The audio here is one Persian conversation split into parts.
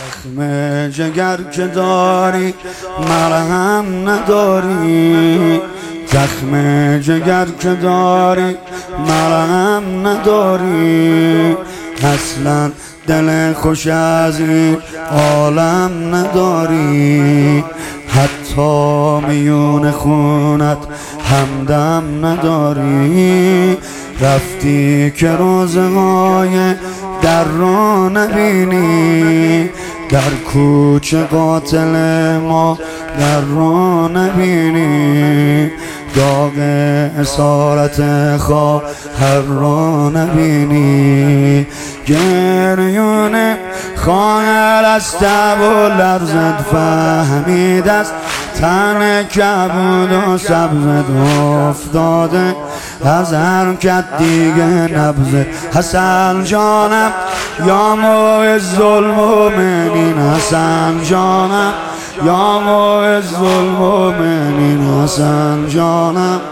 زخم جگر که داری مرهم نداری، زخم جگر که داری مرهم نداری، اصلا دل خوش از این عالم نداری، حتی میون خونت همدم نداری، رفتی که روزهای در رو نبینی، در کوچه قاتل ما در رو نبینی، داغ اسارت خواهر رو نبینی، گریون خواهر از تب و لرزت فهمید از تن کبود و سبزت افتاده از حرکت دیگه نبزه. حسن جانم یا معز المؤمنین، حسن جانم یا معز المؤمنین، حسن جانم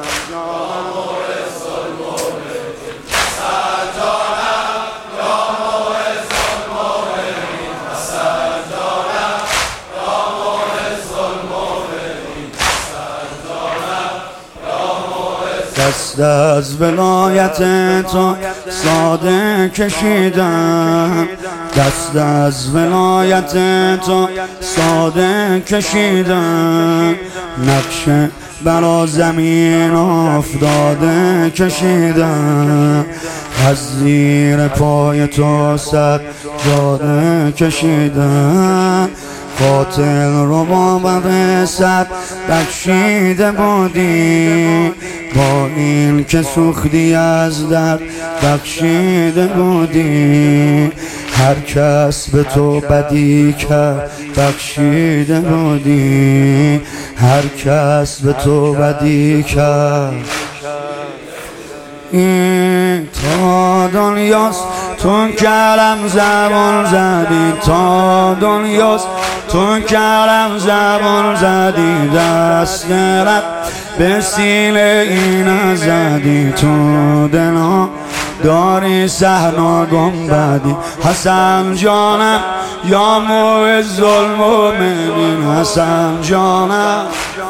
دست از ولایت تو ساده کشیدم، دست از ولایت تو ساده کشیدم، نقش برا زمین افتاده کشیدم، از زیر پای تو سجاده کشیدم، قاتل رو با بغضت بخشیده بودی، با این که سوختی از درد بخشیده بودی، هر کس به تو بدی کرد بخشیده بودی، هر کس به تو بدی کرد. این تا دنیاست تو کرم زبان زدی، تا دنیاست تو کرم زبان زدی، دست رد به سینه این زدی، تو دلها داری صحنا گنبدی. حسن جانم یا معز المؤمنین، حسن جانم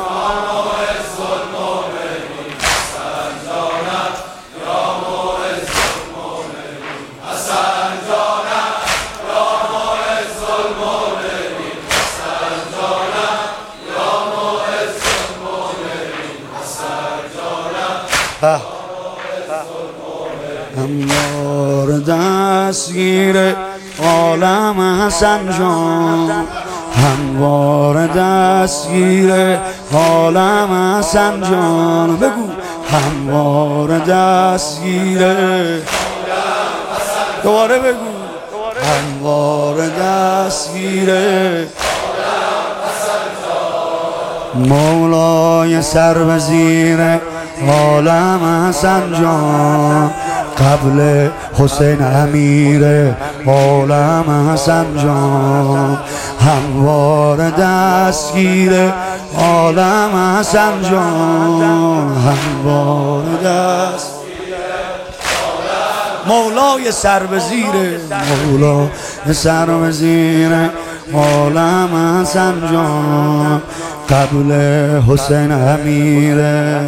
هموار دستگیر عالم حسن جان، هموار دستگیر عالم حسن جان، بگو هموار دستگیر، دوباره بگو هموار دستگیر مولای سربزیر عالم حسن جان، قبل حسین امیر عالم حسن جان، هموار دستگیر عالم حسن جان، هموار دستگیر مولای سربزیر، مولای سربزیر عالم حسن جان، قبل حسین امیر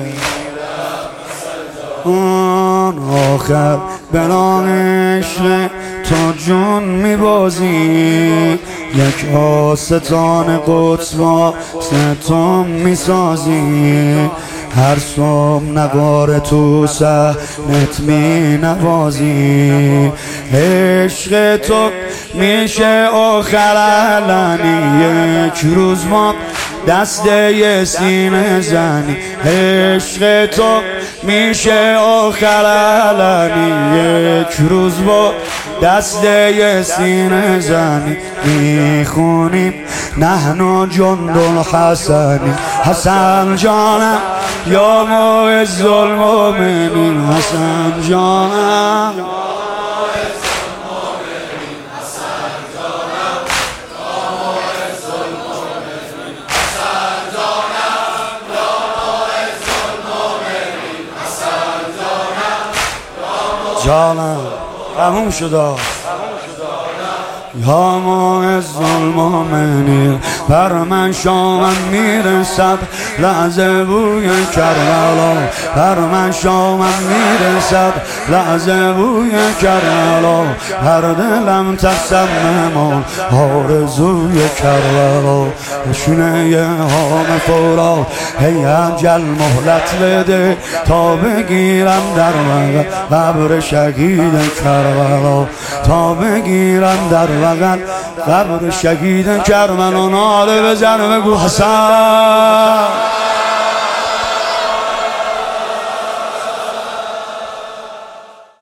اون آخر بلان عشق تو جون میبازی، یک آستان قدس با ستم میسازی، هر صبح نوار تو صحنت می نوازی، عشق تو میشه آخر علنی، یک روز ما دسته سینه زنی، عشق تو میشه آخر علنی، یک روز با دسته سینه زنی، میخونیم نحن جند الحسنی. حسن جانم یا معز المؤمنین، حسن جانم جانم تموم شد. یا ماه ظلم منیر بر من شامم میرسد لحظه بوی کربلا بر من شامم میرسد لحظه بوی کربلا هر دلم تصمم آرزوی کربلا شونه هام فورا هی اجل مهلت بده تا بگیرم در قبر شهید کربلا تا بگیرم در قبر شهید کربلا ناله بزن بگو حسن